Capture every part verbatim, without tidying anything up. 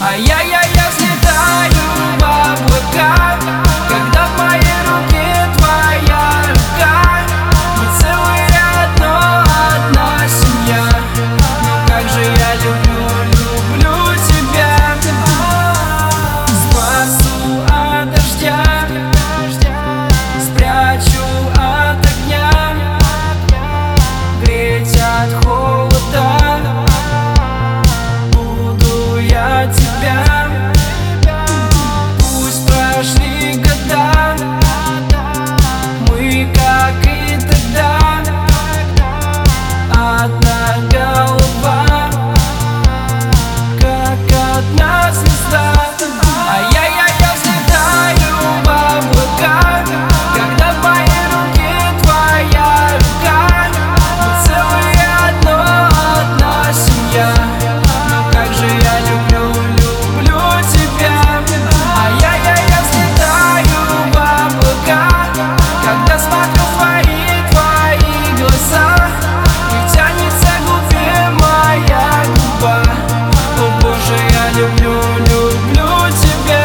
А я, я, я взлетаю в облака, когда в моей руке твоя рука. Мы целые одно, одна семья. Но как же я люблю, люблю тебя. Спасу от дождя, спрячу от огня, греть от холода. Буду я тебя. Пусть прошли года, мы, как и тогда, одна голова, как одна звезда. А я, я, я взлетаю в облака, когда в моей руке твоя рука. Мы целые одно, одна семья. Но как же я люблю, люблю тебя. А я, я, я взлетаю в облака, когда смотрю в твои, твои глаза, и тянется к губе моя губа. О Боже, я люблю, люблю тебя.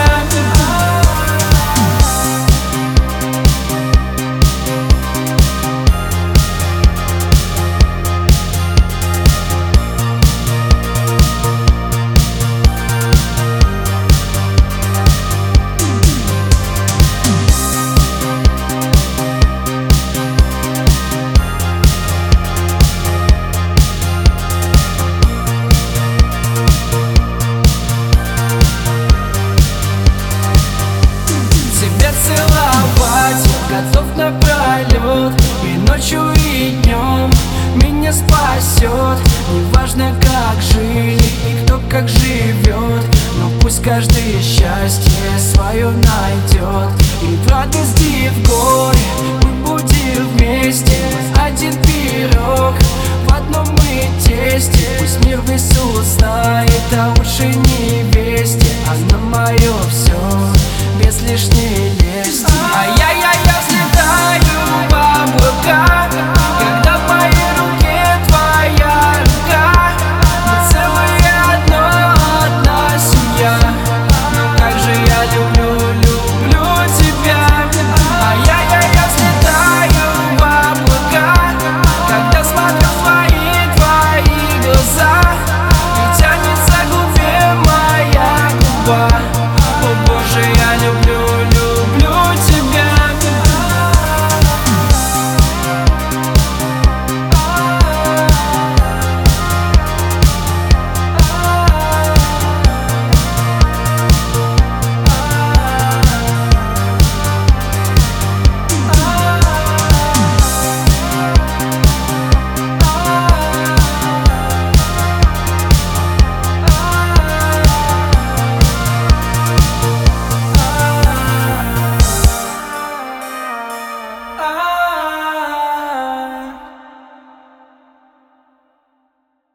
Тебя целовать готов напролет, и ночью, и днем меня спасет. Неважно, как жили и кто как живет, но пусть каждый счастье свое найдет. И в радости, и в горе мы будем вместе. Один пирог в одном мы тесте. Пусть мир весь узнает, а лучше не